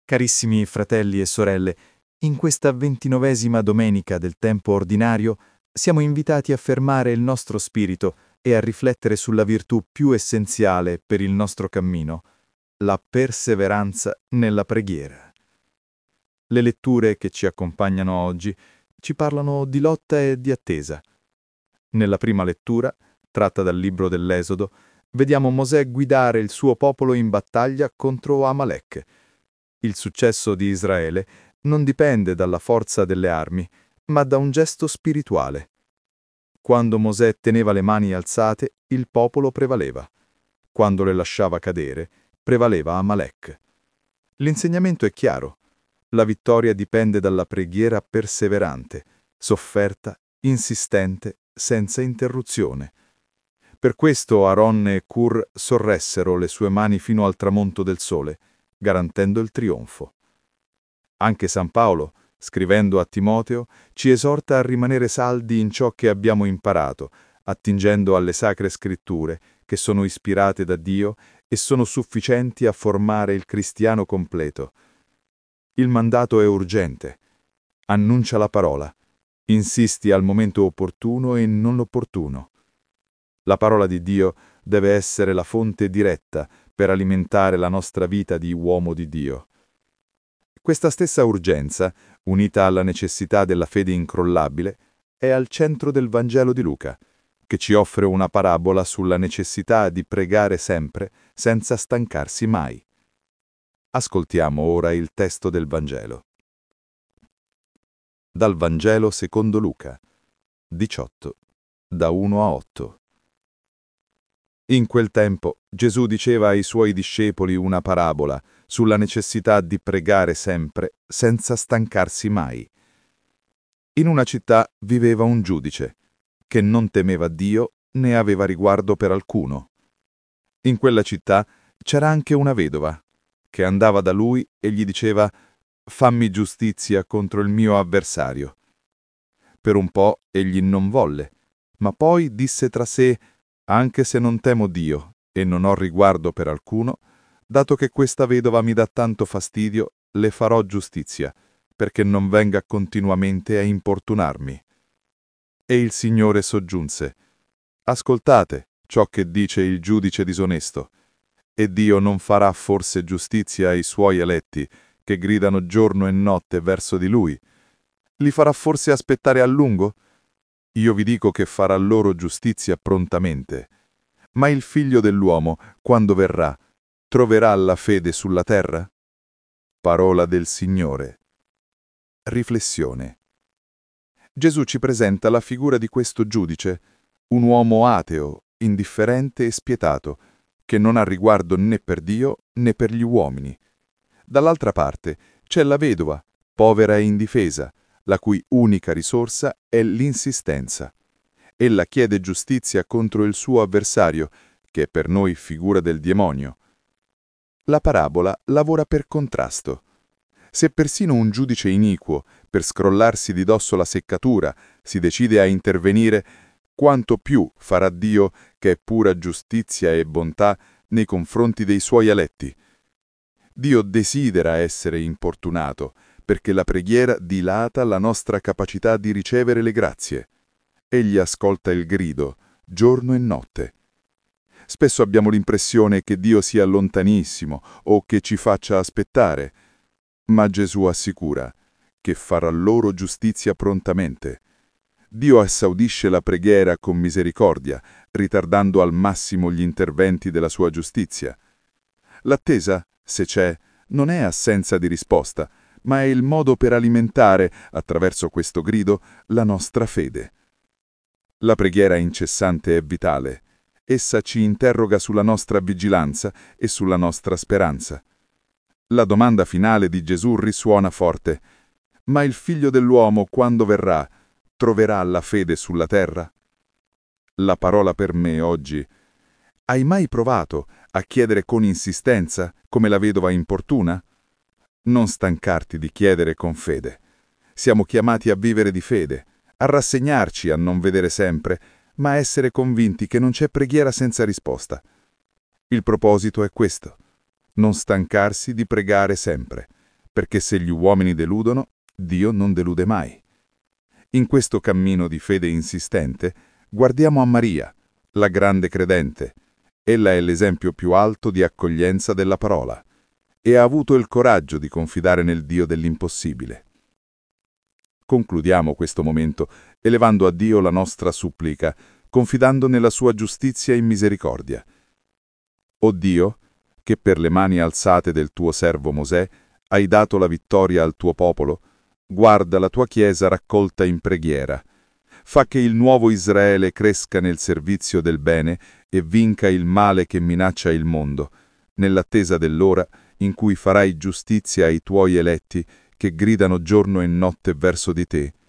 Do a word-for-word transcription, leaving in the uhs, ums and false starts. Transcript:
Carissimi fratelli e sorelle, in questa ventinovesima domenica del tempo ordinario siamo invitati a fermare il nostro spirito e a riflettere sulla virtù più essenziale per il nostro cammino, la perseveranza nella preghiera. Le letture che ci accompagnano oggi ci parlano di lotta e di attesa. Nella prima lettura, tratta dal libro dell'Esodo, vediamo Mosè guidare il suo popolo in battaglia contro Amalek. Il successo di Israele non dipende dalla forza delle armi, ma da un gesto spirituale. Quando Mosè teneva le mani alzate, il popolo prevaleva. Quando le lasciava cadere, prevaleva Amalek. L'insegnamento è chiaro. La vittoria dipende dalla preghiera perseverante, sofferta, insistente, senza interruzione. Per questo Aaron e Cur sorressero le sue mani fino al tramonto del sole, garantendo il trionfo. Anche San Paolo, scrivendo a Timoteo, ci esorta a rimanere saldi in ciò che abbiamo imparato, attingendo alle sacre scritture, che sono ispirate da Dio e sono sufficienti a formare il cristiano completo. Il mandato è urgente. Annuncia la parola. Insisti al momento opportuno e non l'opportuno. La parola di Dio deve essere la fonte diretta per alimentare la nostra vita di uomo di Dio. Questa stessa urgenza, unita alla necessità della fede incrollabile, è al centro del Vangelo di Luca, che ci offre una parabola sulla necessità di pregare sempre senza stancarsi mai. Ascoltiamo ora il testo del Vangelo. Dal Vangelo secondo Luca, diciotto, da uno a otto. In quel tempo Gesù diceva ai suoi discepoli una parabola sulla necessità di pregare sempre senza stancarsi mai. In una città viveva un giudice che non temeva Dio né aveva riguardo per alcuno. In quella città c'era anche una vedova che andava da lui e gli diceva: «Fammi giustizia contro il mio avversario». Per un po' egli non volle, ma poi disse tra sé: «Anche se non temo Dio e non ho riguardo per alcuno, dato che questa vedova mi dà tanto fastidio, le farò giustizia, perché non venga continuamente a importunarmi». E il Signore soggiunse: «Ascoltate ciò che dice il giudice disonesto. E Dio non farà forse giustizia ai suoi eletti, che gridano giorno e notte verso di Lui? Li farà forse aspettare a lungo? Io vi dico che farà loro giustizia prontamente. Ma il Figlio dell'uomo, quando verrà, troverà la fede sulla terra?» Parola del Signore. Riflessione. Gesù ci presenta la figura di questo giudice, un uomo ateo, indifferente e spietato, che non ha riguardo né per Dio né per gli uomini. Dall'altra parte c'è la vedova, povera e indifesa, la cui unica risorsa è l'insistenza. Ella chiede giustizia contro il suo avversario, che è per noi figura del demonio. La parabola lavora per contrasto. Se persino un giudice iniquo, per scrollarsi di dosso la seccatura, si decide a intervenire, quanto più farà Dio, che è pura giustizia e bontà, nei confronti dei suoi eletti. Dio desidera essere importunato, perché la preghiera dilata la nostra capacità di ricevere le grazie. Egli ascolta il grido, giorno e notte. Spesso abbiamo l'impressione che Dio sia lontanissimo o che ci faccia aspettare, ma Gesù assicura che farà loro giustizia prontamente. Dio esaudisce la preghiera con misericordia, ritardando al massimo gli interventi della sua giustizia. L'attesa, se c'è, non è assenza di risposta, ma è il modo per alimentare, attraverso questo grido, la nostra fede. La preghiera incessante è vitale. Essa ci interroga sulla nostra vigilanza e sulla nostra speranza. La domanda finale di Gesù risuona forte: «Ma il Figlio dell'uomo, quando verrà, troverà la fede sulla terra?» La parola per me oggi: hai mai provato a chiedere con insistenza, come la vedova importuna? Non stancarti di chiedere con fede. Siamo chiamati a vivere di fede, a rassegnarci a non vedere sempre, ma a essere convinti che non c'è preghiera senza risposta. Il proposito è questo: non stancarsi di pregare sempre, perché se gli uomini deludono, Dio non delude mai. In questo cammino di fede insistente, guardiamo a Maria, la grande credente. Ella è l'esempio più alto di accoglienza della parola e ha avuto il coraggio di confidare nel Dio dell'impossibile. Concludiamo questo momento elevando a Dio la nostra supplica, confidando nella sua giustizia e misericordia. O Dio, che per le mani alzate del tuo servo Mosè hai dato la vittoria al tuo popolo, guarda la tua Chiesa raccolta in preghiera. Fa che il nuovo Israele cresca nel servizio del bene e vinca il male che minaccia il mondo, nell'attesa dell'ora in cui farai giustizia ai tuoi eletti che gridano giorno e notte verso di te,